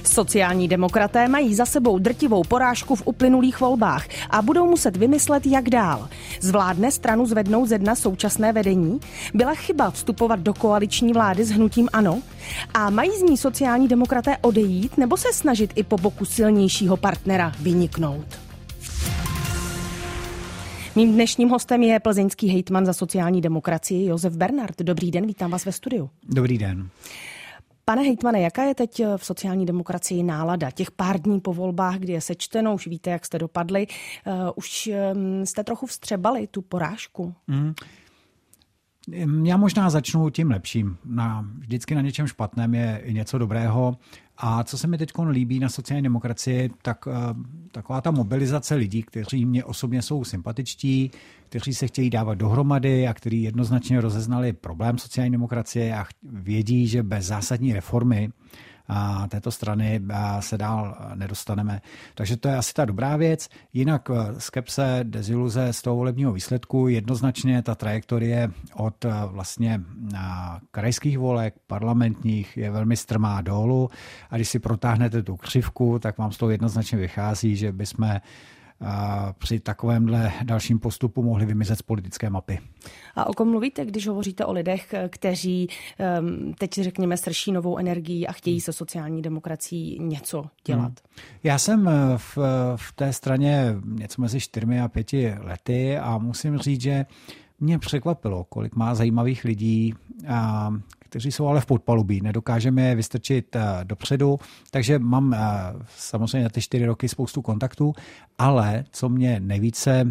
Sociální demokraté mají za sebou drtivou porážku v uplynulých volbách a budou muset vymyslet, jak dál. Zvládne stranu zvednout ze dna současné vedení? Byla chyba vstupovat do koaliční vlády s hnutím ANO? A mají z ní sociální demokraté odejít nebo se snažit i po boku silnějšího partnera vyniknout? Mým dnešním hostem je plzeňský hejtman za sociální demokracii Josef Bernard. Dobrý den, vítám vás ve studiu. Dobrý den. Pane hejtmane, jaká je teď v sociální demokracii nálada? Těch pár dní po volbách, kdy je sečteno, už víte, jak jste dopadli, už jste trochu vstřebali tu porážku? Já možná začnu tím lepším. Vždycky na něčem špatném je i něco dobrého. A co se mi teď líbí na sociální demokracii, tak taková ta mobilizace lidí, kteří mě osobně jsou sympatičtí, kteří se chtějí dávat dohromady a kteří jednoznačně rozeznali problém sociální demokracie a vědí, že bez zásadní reformy této strany se dál nedostaneme. Takže to je asi ta dobrá věc. Jinak skepse, deziluze z toho volebního výsledku, jednoznačně ta trajektorie od vlastně krajských voleb, parlamentních je velmi strmá dolů a když si protáhnete tu křivku, tak vám z toho jednoznačně vychází, že bychom při takovémhle dalším postupu mohli vymizet z politické mapy. A o kom mluvíte, když hovoříte o lidech, kteří teď řekněme srší novou energií a chtějí se sociální demokracií něco dělat? Já jsem v té straně něco mezi 4 a 5 lety a musím říct, že mě překvapilo, kolik má zajímavých lidí, kteří jsou ale v podpalubí. Nedokážeme je vystrčit dopředu, takže mám samozřejmě na ty 4 roky spoustu kontaktů, ale co mě nejvíce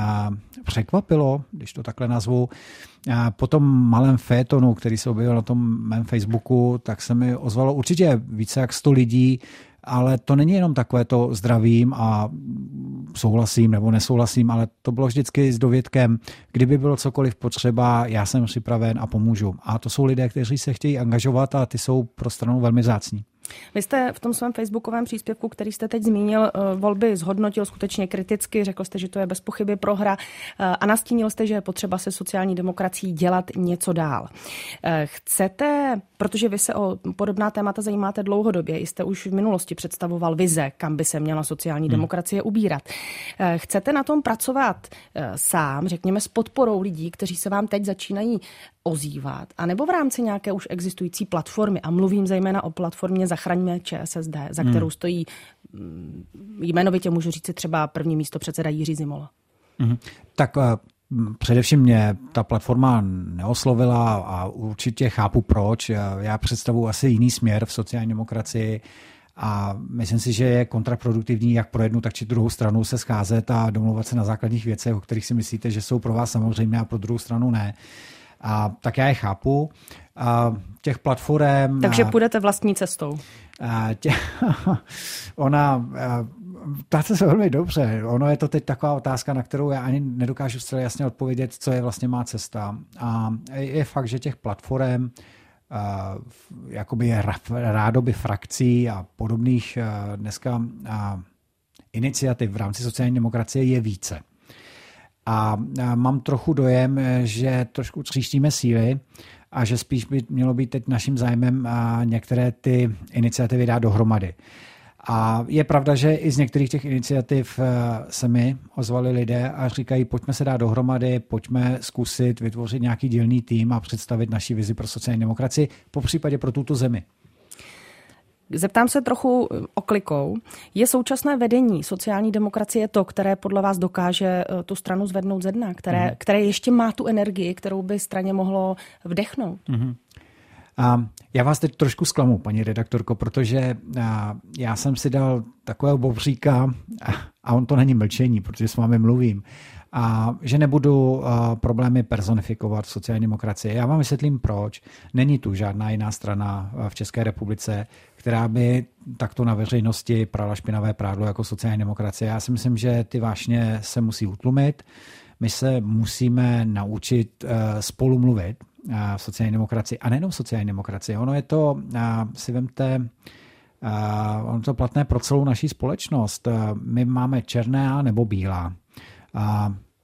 překvapilo, když to takhle nazvu, po tom malém fétonu, který se objevil na tom mém Facebooku, tak se mi ozvalo určitě více jak 100 lidí, ale to není jenom takové to zdravím a souhlasím nebo nesouhlasím, ale to bylo vždycky s dovětkem, kdyby bylo cokoliv potřeba, já jsem připraven a pomůžu. A to jsou lidé, kteří se chtějí angažovat a ty jsou pro stranu velmi vzácní. Vy jste v tom svém facebookovém příspěvku, který jste teď zmínil, volby zhodnotil skutečně kriticky, řekl jste, že to je bez pochyby prohra a nastínil jste, že je potřeba se sociální demokracií dělat něco dál. Chcete, protože vy se o podobná témata zajímáte dlouhodobě, jste už v minulosti představoval vize, kam by se měla sociální demokracie ubírat. Chcete na tom pracovat sám, řekněme s podporou lidí, kteří se vám teď začínají ozývat, anebo v rámci nějaké už existující platformy, a mluvím zejména o platformě Zachraňme ČSSD, za kterou stojí jmenovitě můžu říct třeba první místopředseda Jiří Zimola. Tak především mě ta platforma neoslovila a určitě chápu proč. Já představuji asi jiný směr v sociální demokracii a myslím si, že je kontraproduktivní jak pro jednu, tak či druhou stranu se scházet a domlouvat se na základních věcech, o kterých si myslíte, že jsou pro vás samozřejmé a pro druhou stranu ne. A tak já je chápu. Těch platform... Takže půjdete vlastní cestou. Ptáte se velmi dobře. Ono je to teď taková otázka, na kterou já ani nedokážu zcela jasně odpovědět, co je vlastně má cesta. A je fakt, že těch platform jakoby rádoby frakcí a podobných dneska iniciativ v rámci sociální demokracie je více. A mám trochu dojem, že trošku tříštíme síly a že spíš by mělo být teď naším zájmem některé ty iniciativy dát dohromady. A je pravda, že i z některých těch iniciativ se mi ozvali lidé a říkají, pojďme se dát dohromady, pojďme zkusit vytvořit nějaký dílný tým a představit naši vizi pro sociální demokracii, popřípadě pro tuto zemi. Zeptám se trochu oklikou. Je současné vedení sociální demokracie to, které podle vás dokáže tu stranu zvednout ze dna, které ještě má tu energii, kterou by straně mohlo vdechnout? Já vás teď trošku zklamu, paní redaktorko, protože já jsem si dal takového bobříka a on to není mlčení, protože s vámi mluvím. A že nebudu problémy personifikovat v sociální demokracii. Já vám vysvětlím proč. Není tu žádná jiná strana v České republice, která by takto na veřejnosti prala špinavé prádlo jako sociální demokracie. Já si myslím, že ty vášně se musí utlumit. My se musíme naučit spolu mluvit v sociální demokracii a nejenom v sociální demokracii. Ono je to, si vemte, ono to platné pro celou naší společnost. My máme černá nebo bílá.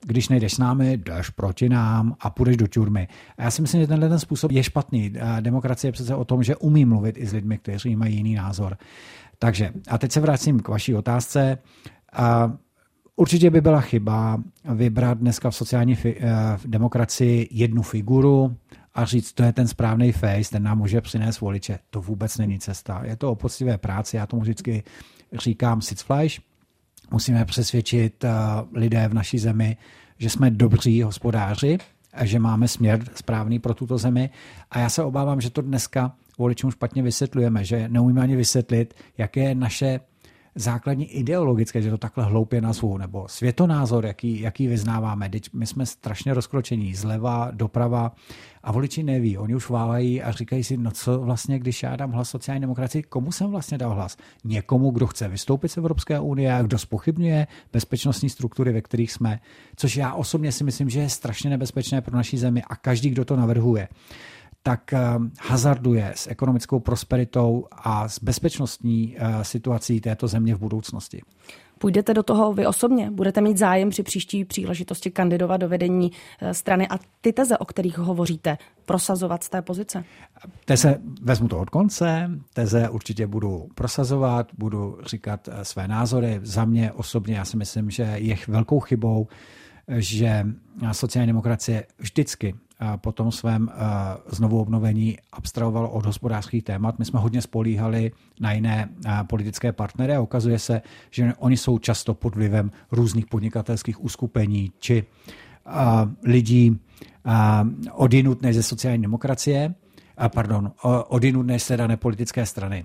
když nejdeš s námi, jdeš proti nám a půjdeš do tюrmy. A já si myslím, že tenhle způsob je špatný. Demokracie je přece o tom, že umí mluvit i s lidmi, kteří mají jiný názor. Takže, a teď se vracím k vaší otázce. Určitě by byla chyba vybrat dneska v sociální demokracii jednu figuru a říct, to je ten správný face, ten nám může přinést voliče. To vůbec není cesta. Je to o poctivé práci, já tomu vždycky říkám Sitzfleisch. Musíme přesvědčit lidé v naší zemi, že jsme dobří hospodáři a že máme směr správný pro tuto zemi. A já se obávám, že to dneska voličům špatně vysvětlujeme, že neumíme ani vysvětlit, jaké je naše základní ideologické, že to takhle hloupě nazvu, nebo světonázor, jaký vyznáváme. My jsme strašně rozkročení zleva, doprava a voliči neví. Oni už váhají a říkají si, no co vlastně, když já dám hlas sociální demokracii, komu jsem vlastně dal hlas? Někomu, kdo chce vystoupit z Evropské unie a kdo zpochybňuje bezpečnostní struktury, ve kterých jsme, což já osobně si myslím, že je strašně nebezpečné pro naši zemi a každý, kdo to navrhuje, tak hazarduje s ekonomickou prosperitou a s bezpečnostní situací této země v budoucnosti. Půjdete do toho vy osobně? Budete mít zájem při příští příležitosti kandidovat do vedení strany a ty teze, o kterých hovoříte, prosazovat z té pozice? Teze, vezmu to od konce, teze určitě budu prosazovat, budu říkat své názory. Za mě osobně já si myslím, že je velkou chybou, že sociální demokracie vždycky po tom svém znovu obnovení abstrahoval od hospodářských témat. My jsme hodně spolíhali na jiné politické partnery a ukazuje se, že oni jsou často pod vlivem různých podnikatelských uskupení či lidí odjinud než ze sociální demokracie, odjinud než z dané politické strany.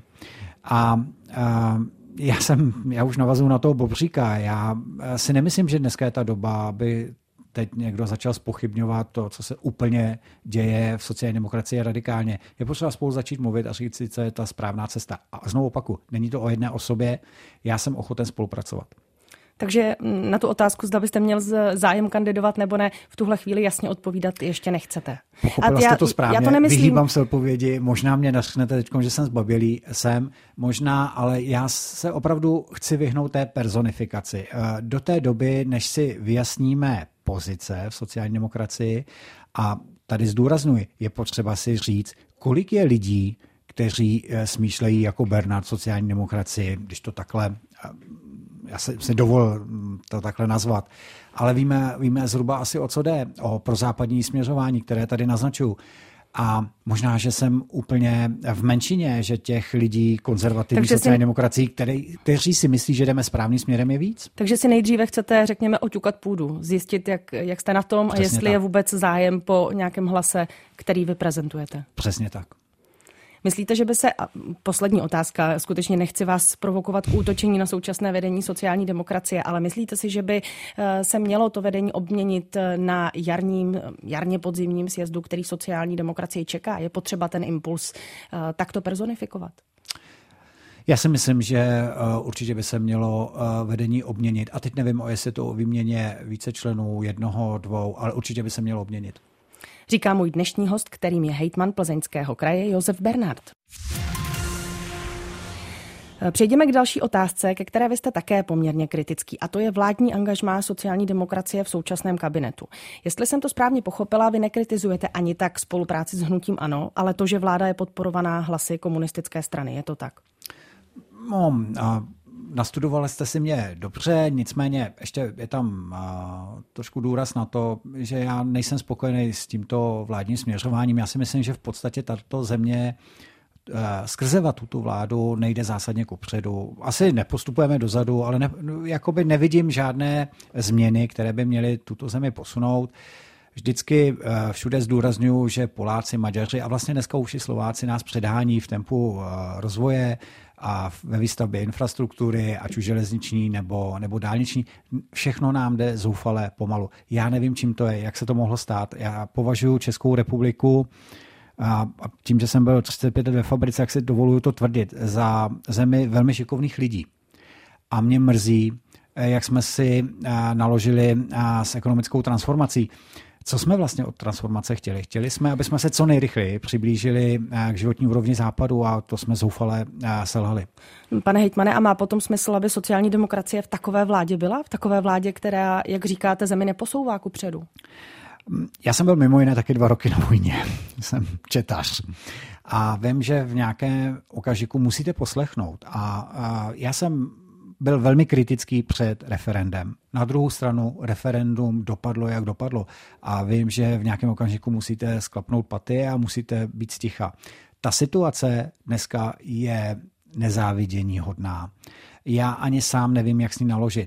Já už navazuju na toho Bobříka. Já si nemyslím, že dneska je ta doba, aby teď někdo začal zpochybňovat to, co se úplně děje v sociální demokracii radikálně. Je potřeba spolu začít mluvit a říct si, co je ta správná cesta. A znovu opakuju, není to o jedné osobě, já jsem ochoten spolupracovat. Takže na tu otázku, zda byste měl zájem kandidovat nebo ne, v tuhle chvíli jasně odpovídat ještě nechcete. Pochopila jste to správně, já to nemyslím. Vyhýbám se odpovědi, možná mě nařknete teď, že jsem zbabělý, možná, ale já se opravdu chci vyhnout té personifikaci. Do té doby, než si vyjasníme pozice v sociální demokracii, a tady zdůraznuju, je potřeba si říct, kolik je lidí, kteří smýšlejí jako Bernard sociální demokracii, když to takhle, já se dovolil to takhle nazvat, ale víme zhruba asi o co jde, o prozápadní směřování, které tady naznačuju. A možná, že jsem úplně v menšině, že těch lidí konzervativní sociální demokracií, kteří si myslí, že jdeme správným směrem, je víc. Takže si nejdříve chcete, řekněme, oťukat půdu, zjistit, jak jste na tom. Přesně a jestli tak. Je vůbec zájem po nějakém hlase, který vy prezentujete. Přesně tak. Myslíte, že by se, a poslední otázka, skutečně nechci vás provokovat k útočení na současné vedení sociální demokracie, ale myslíte si, že by se mělo to vedení obměnit na jarně podzimním sjezdu, který sociální demokracie čeká? Je potřeba ten impuls takto personifikovat? Já si myslím, že určitě by se mělo vedení obměnit. A teď nevím, jestli to o výměně více členů, 1, 2, ale určitě by se mělo obměnit. Říká můj dnešní host, kterým je hejtman Plzeňského kraje Josef Bernard. Přejdeme k další otázce, ke které vy jste také poměrně kritický, a to je vládní angažmá sociální demokracie v současném kabinetu. Jestli jsem to správně pochopila, vy nekritizujete ani tak spolupráci s hnutím ANO, ale to, že vláda je podporovaná hlasy komunistické strany. Je to tak? Nastudovali jste si mě dobře, nicméně ještě je tam trošku důraz na to, že já nejsem spokojený s tímto vládním směřováním. Já si myslím, že v podstatě tato země skrze tu vládu nejde zásadně kupředu. Asi nepostupujeme dozadu, ale jakoby nevidím žádné změny, které by měly tuto zemi posunout. Vždycky všude zdůrazňuji, že Poláci, Maďaři a vlastně dneska už i Slováci nás předhání v tempu rozvoje a ve výstavbě infrastruktury, ať už železniční nebo dálniční. Všechno nám jde zoufale pomalu. Já nevím, čím to je, jak se to mohlo stát. Já považuji Českou republiku a tím, že jsem byl 35 let ve fabrice, jak si dovoluju to tvrdit, za zemi velmi šikovných lidí. A mě mrzí, jak jsme si naložili s ekonomickou transformací. Co jsme vlastně od transformace chtěli? Chtěli jsme, aby jsme se co nejrychleji přiblížili k životní úrovni Západu a to jsme zoufale selhali. Pane hejtmane, a má potom smysl, aby sociální demokracie v takové vládě byla? V takové vládě, která, jak říkáte, zemi neposouvá kupředu? Já jsem byl mimo jiné taky 2 roky na vojně. Jsem četař. A vím, že v nějakém okamžiku musíte poslechnout. A já jsem byl velmi kritický před referendem. Na druhou stranu referendum dopadlo, jak dopadlo. A vím, že v nějakém okamžiku musíte sklapnout paty a musíte být sticha. Ta situace dneska je nezávidění hodná. Já ani sám nevím, jak s ní naložit.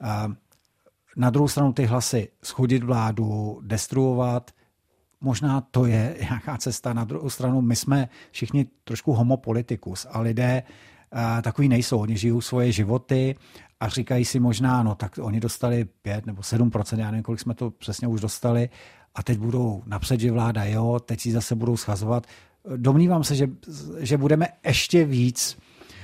Na druhou stranu ty hlasy shodit vládu, destruovat, možná to je nějaká cesta. Na druhou stranu my jsme všichni trošku homo politicus a lidé takový nejsou. Oni žijou svoje životy a říkají si možná, no tak oni dostali 5 nebo 7%, já nevím, kolik jsme to přesně už dostali a teď budou napřed, že vláda, jo, teď si zase budou schazovat. Domnívám se, že budeme ještě víc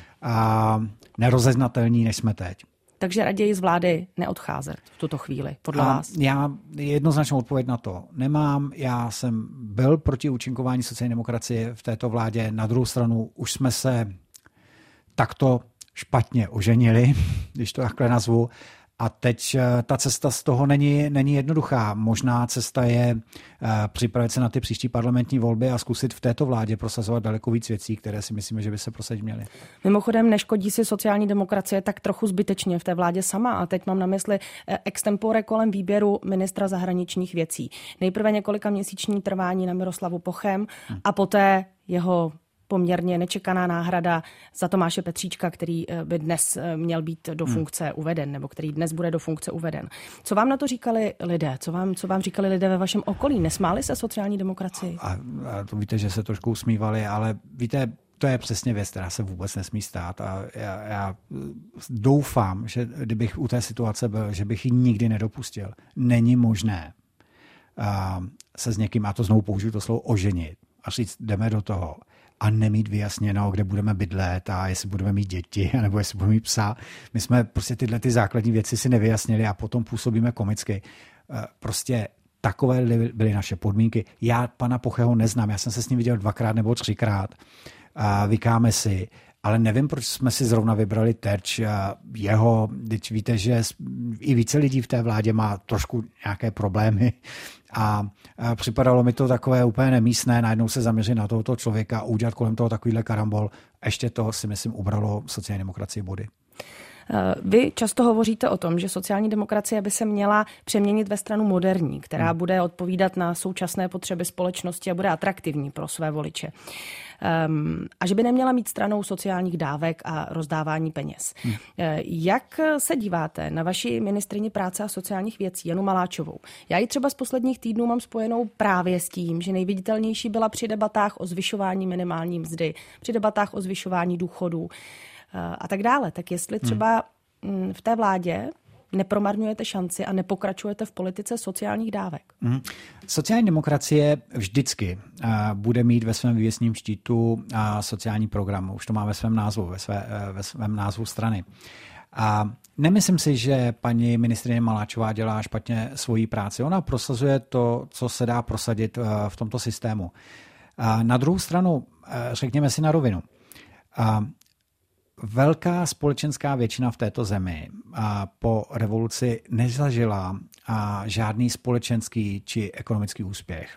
nerozeznatelní, než jsme teď. Takže raději z vlády neodcházet v tuto chvíli, podle vás? Já jednoznačnou odpověď na to nemám. Já jsem byl proti účinkování sociální demokracie v této vládě. Na druhou stranu už jsme se takto špatně oženili, když to takhle nazvu. A teď ta cesta z toho není jednoduchá. Možná cesta je připravit se na ty příští parlamentní volby a zkusit v této vládě prosazovat daleko víc věcí, které si myslíme, že by se prosadit měly. Mimochodem neškodí si sociální demokracie tak trochu zbytečně v té vládě sama. A teď mám na mysli extempore kolem výběru ministra zahraničních věcí. Nejprve několika měsíční trvání na Miroslavu Pochem a poté jeho poměrně nečekaná náhrada za Tomáše Petříčka, který by dnes měl být do funkce uveden, nebo který dnes bude do funkce uveden. Co vám na to říkali lidé? Co vám říkali lidé ve vašem okolí? Nesmáli se sociální demokracii? A to víte, že se trošku usmívali, ale víte, to je přesně věc, která se vůbec nesmí stát a já doufám, že kdybych u té situace byl, že bych ji nikdy nedopustil. Není možné se s někým, a to znovu použiju to slovo, oženit a říct, jdeme do toho a nemít vyjasněno, kde budeme bydlet a jestli budeme mít děti, nebo jestli budeme mít psa. My jsme prostě tyhle ty základní věci si nevyjasnili a potom působíme komicky. Prostě takové byly naše podmínky. Já pana Pocheho neznám, já jsem se s ním viděl 2krát nebo 3krát. Vykáme si, ale nevím, proč jsme si zrovna vybrali terč jeho. Teď víte, že i více lidí v té vládě má trošku nějaké problémy a připadalo mi to takové úplně nemístné, najednou se zaměřit na tohoto člověka a udělat kolem toho takovýhle karambol. Ještě to si myslím ubralo sociální demokracii body. Vy často hovoříte o tom, že sociální demokracie by se měla přeměnit ve stranu moderní, která bude odpovídat na současné potřeby společnosti a bude atraktivní pro své voliče. A že by neměla mít stranou sociálních dávek a rozdávání peněz. Jak se díváte na vaši ministryni práce a sociálních věcí, Janu Maláčovou? Já ji třeba z posledních týdnů mám spojenou právě s tím, že nejviditelnější byla při debatách o zvyšování minimální mzdy, při debatách o zvyšování důchodů a tak dále. Tak jestli třeba v té vládě nepromarňujete šanci a nepokračujete v politice sociálních dávek. Sociální demokracie vždycky bude mít ve svém vývěsním štítu sociální program. Už to má ve svém názvu, ve svém názvu strany. A nemyslím si, že paní ministryně Maláčová dělá špatně svoji práci. Ona prosazuje to, co se dá prosadit v tomto systému. Na druhou stranu, řekněme si na rovinu, velká společenská většina v této zemi po revoluci nezažila žádný společenský či ekonomický úspěch.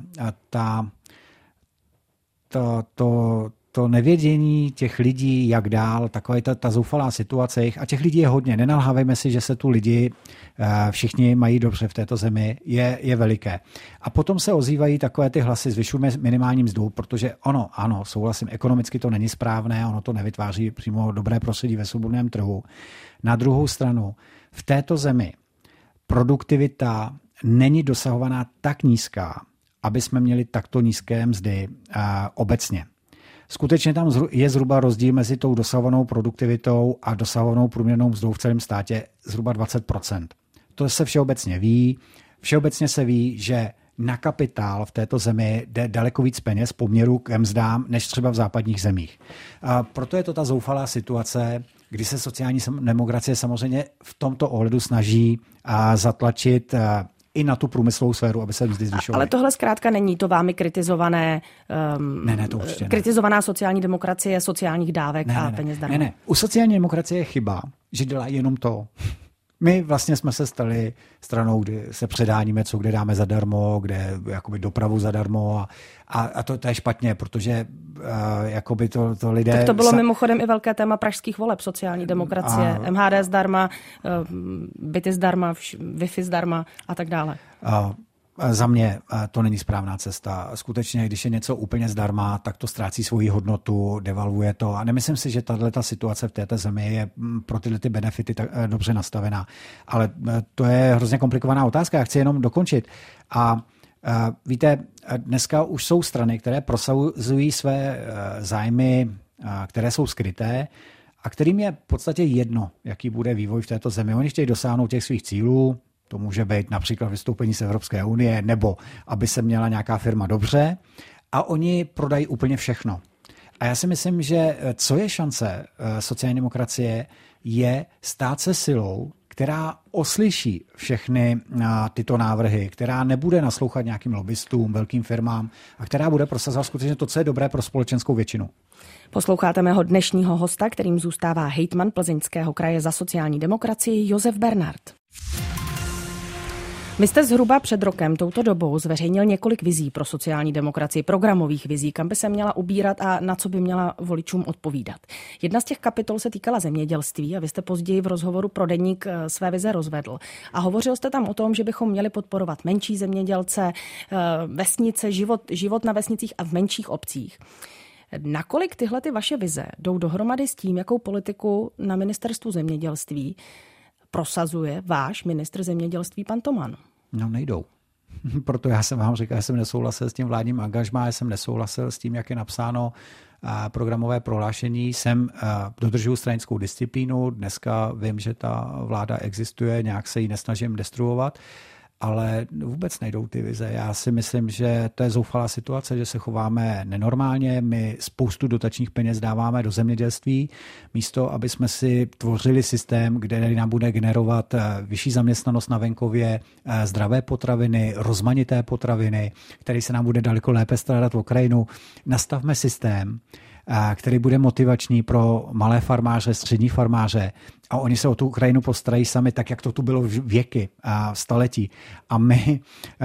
To nevědění těch lidí, jak dál, taková ta zoufalá situace, a těch lidí je hodně. Nenalhávejme si, že se tu lidi všichni mají dobře v této zemi, je veliké. A potom se ozývají takové ty hlasy, zvyšujeme minimální mzdu, protože ano, souhlasím, ekonomicky to není správné, ono to nevytváří přímo dobré prostředí ve svobodném trhu. Na druhou stranu, v této zemi produktivita není dosahovaná tak nízká, aby jsme měli takto nízké mzdy obecně. Skutečně tam je zhruba rozdíl mezi tou dosahovanou produktivitou a dosahovanou průměrnou mzdou v celém státě zhruba 20%. To se všeobecně ví. Všeobecně se ví, že na kapitál v této zemi jde daleko víc peněz poměru k mzdám, než třeba v západních zemích. A proto je to ta zoufalá situace, kdy se sociální demokracie samozřejmě v tomto ohledu snaží zatlačit i na tu průmyslovou sféru, aby se mzdy zvyšovaly. Ale tohle zkrátka není to vámi kritizované, to určitě ne. Kritizovaná sociální demokracie sociálních dávek a peněz darmo. Ne. U sociální demokracie je chyba, že dělá jenom to. My vlastně jsme se stali stranou, kdy se předáníme, co kde dáme zadarmo, kde jakoby dopravu zadarmo a to je špatně, protože jakoby to lidé... Tak to bylo mimochodem i velké téma pražských voleb sociální demokracie. MHD zdarma, byty zdarma, Wi-Fi zdarma a tak dále. Za mě to není správná cesta. Skutečně, když je něco úplně zdarma, tak to ztrácí svoji hodnotu, devalvuje to. A nemyslím si, že tato situace v této zemi je pro tyhle ty benefity tak dobře nastavená. Ale to je hrozně komplikovaná otázka. Já chci jenom dokončit. A víte, dneska už jsou strany, které prosazují své zájmy, které jsou skryté a kterým je v podstatě jedno, jaký bude vývoj v této zemi. Oni chtějí dosáhnout těch svých cílů. To může být například vystoupení z Evropské unie, nebo aby se měla nějaká firma dobře a oni prodají úplně všechno. A já si myslím, že co je šance sociální demokracie, je stát se silou, která oslyší všechny tyto návrhy, která nebude naslouchat nějakým lobbystům, velkým firmám a která bude prosazovat skutečně to, co je dobré pro společenskou většinu. Posloucháte mého dnešního hosta, kterým zůstává hejtman Plzeňského kraje za sociální demokracii Josef Bernard. Vy jste zhruba před rokem touto dobou zveřejnil několik vizí pro sociální demokracii, programových vizí, kam by se měla ubírat a na co by měla voličům odpovídat. Jedna z těch kapitol se týkala zemědělství a vy jste později v rozhovoru pro Deník své vize rozvedl. A hovořil jste tam o tom, že bychom měli podporovat menší zemědělce, vesnice, život na vesnicích a v menších obcích. Nakolik tyhle ty vaše vize jdou dohromady s tím, jakou politiku na ministerstvu zemědělství prosazuje váš ministr zemědělství pan Toman? No, nejdou. Proto já jsem vám říkal, že jsem nesouhlasil s tím vládním angažmá, já jsem nesouhlasil s tím, jak je napsáno programové prohlášení. Dodržuju stranickou disciplínu, dneska vím, že ta vláda existuje, nějak se ji nesnažím destruovat, ale vůbec nejdou ty vize. Já si myslím, že to je zoufalá situace, že se chováme nenormálně. My spoustu dotačních peněz dáváme do zemědělství, místo aby jsme si tvořili systém, kde nám bude generovat vyšší zaměstnanost na venkově, zdravé potraviny, rozmanité potraviny, který se nám bude daleko lépe starat o krajinu. Nastavme systém, který bude motivační pro malé farmáře, střední farmáře a oni se o tu krajinu postarají sami, tak jak to tu bylo věky a staletí. A my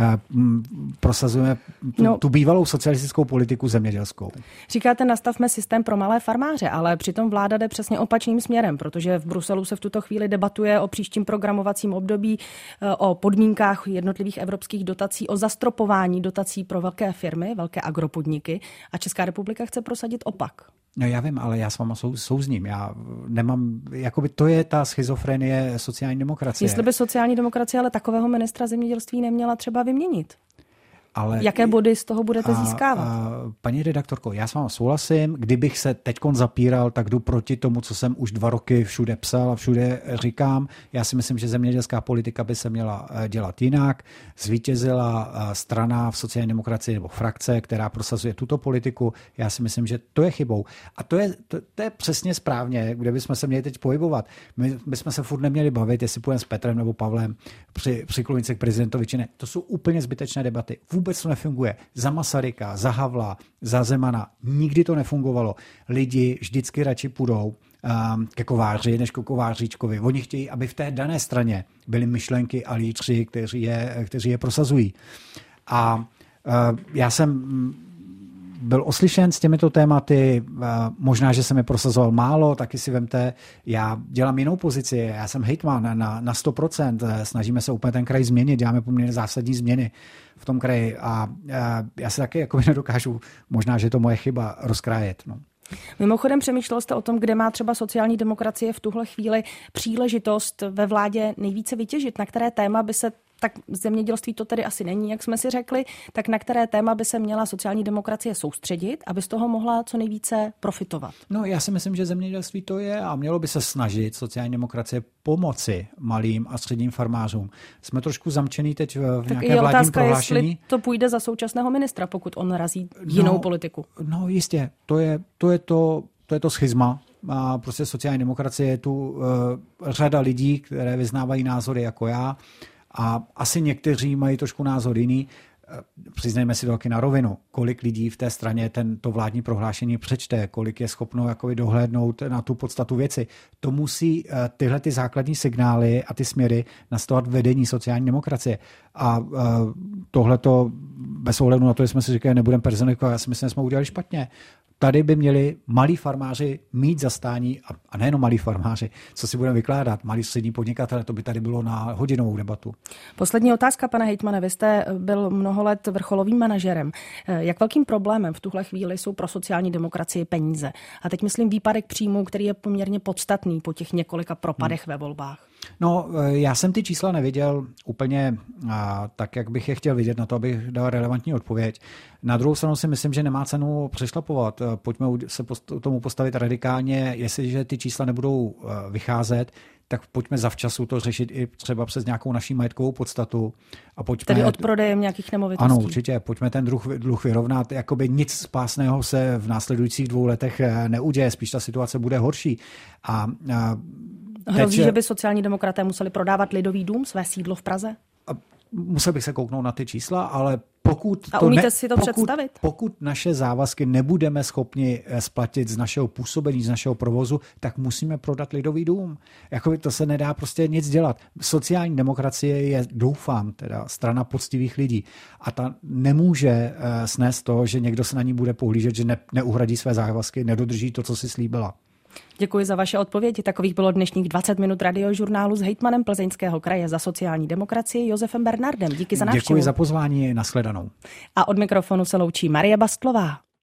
prosazujeme tu bývalou socialistickou politiku zemědělskou. Říkáte, nastavme systém pro malé farmáře, ale přitom vláda jde přesně opačným směrem, protože v Bruselu se v tuto chvíli debatuje o příštím programovacím období, o podmínkách jednotlivých evropských dotací, o zastropování dotací pro velké firmy, velké agropodniky a Česká republika chce prosadit opak. No já vím, ale já s váma souzním. Já nemám, jakoby to je ta schizofrenie sociální demokracie. Jestli by sociální demokracie ale takového ministra zemědělství neměla třeba vyměnit. Ale jaké body z toho budete získávat? Paní redaktorko, já s vámi souhlasím. Kdybych se teďkon zapíral, tak jdu proti tomu, co jsem už 2 roky všude psal a všude říkám. Já si myslím, že zemědělská politika by se měla dělat jinak. Zvítězila strana v sociální demokracii nebo frakce, která prosazuje tuto politiku. Já si myslím, že to je chybou. A to je přesně správně, kde bychom se měli teď pohybovat. My bychom se furt neměli bavit, jestli půjdeme s Petrem nebo Pavlem přiklonit se k prezidentovi či ne. To jsou úplně zbytečné debaty. Vůbec to nefunguje. Za Masaryka, za Havla, za Zemana nikdy to nefungovalo. Lidi vždycky radši půjdou ke kováři, než ke kováříčkovi. Oni chtějí, aby v té dané straně byly myšlenky a lídři, kteří je prosazují. A já jsem byl oslyšen s těmito tématy, možná, že jsem je prosazoval málo, taky si vemte, já dělám jinou pozici, já jsem hejtman na 100%, snažíme se úplně ten kraj změnit, děláme poměrně zásadní změny v tom kraji a já se taky jako nedokážu, možná, že to moje chyba, rozkrájet. No. Mimochodem přemýšlel jste o tom, kde má třeba sociální demokracie v tuhle chvíli příležitost ve vládě nejvíce vytěžit, na které téma by se, tak zemědělství to tedy asi není, jak jsme si řekli, tak na které téma by se měla sociální demokracie soustředit, aby z toho mohla co nejvíce profitovat? No, já si myslím, že zemědělství to je a mělo by se snažit sociální demokracie pomoci malým a středním farmářům. Jsme trošku zamčený teď v nějaké vládním prohlášení. Jestli to půjde za současného ministra, pokud on razí jinou politiku. No jistě, to je to schizma. A prostě sociální demokracie je tu řada lidí, které vyznávají názory jako já A asi někteří mají trošku názor jiný. Přiznejme si to taky na rovinu, kolik lidí v té straně to vládní prohlášení přečte, kolik je schopno jakoby dohlédnout na tu podstatu věci. To musí tyhle ty základní signály a ty směry nastavovat vedení sociální demokracie. A tohleto bez ohledu na to, že jsme si říkali, nebudeme personifikovat, já si myslím, že jsme udělali špatně. Tady by měli malí farmáři mít zastání, a nejenom malí farmáři, co si budeme vykládat, malí střední podnikatele, to by tady bylo na hodinovou debatu. Poslední otázka, pane hejtmane, vy jste byl mnoho let vrcholovým manažerem. Jak velkým problémem v tuhle chvíli jsou pro sociální demokracii peníze? A teď myslím výpadek příjmů, který je poměrně podstatný po těch několika propadech ve volbách. No, já jsem ty čísla neviděl úplně tak, jak bych je chtěl vidět na to, abych dal relevantní odpověď. Na druhou stranu si myslím, že nemá cenu přešlapovat. Pojďme se tomu postavit radikálně, jestliže ty čísla nebudou vycházet, tak pojďme zavčasu to řešit i třeba přes nějakou naší majetkovou podstatu. A pojďme, tedy od prodejem nějakých nemovitostí. Ano, určitě. Pojďme ten dluh vyrovnat. Jakoby nic spásného se v následujících 2 letech neuděje. Spíš ta situace bude horší. Hrozí, že by sociální demokraté museli prodávat Lidový dům, své sídlo v Praze? Musel bych se kouknout na ty čísla, ale pokud pokud naše závazky nebudeme schopni splatit z našeho působení, z našeho provozu, tak musíme prodat Lidový dům. Jakoby to se nedá prostě nic dělat. Sociální demokracie je, doufám, teda strana poctivých lidí. A ta nemůže snést to, že někdo se na ní bude pohlížet, že neuhradí své závazky, nedodrží to, co si slíbila. Děkuji za vaše odpovědi. Takových bylo dnešních 20 minut radiožurnálu s hejtmanem Plzeňského kraje za sociální demokracii Josefem Bernardem. Díky za návštěvu. Děkuji za pozvání, nashledanou. A od mikrofonu se loučí Marie Bastlová.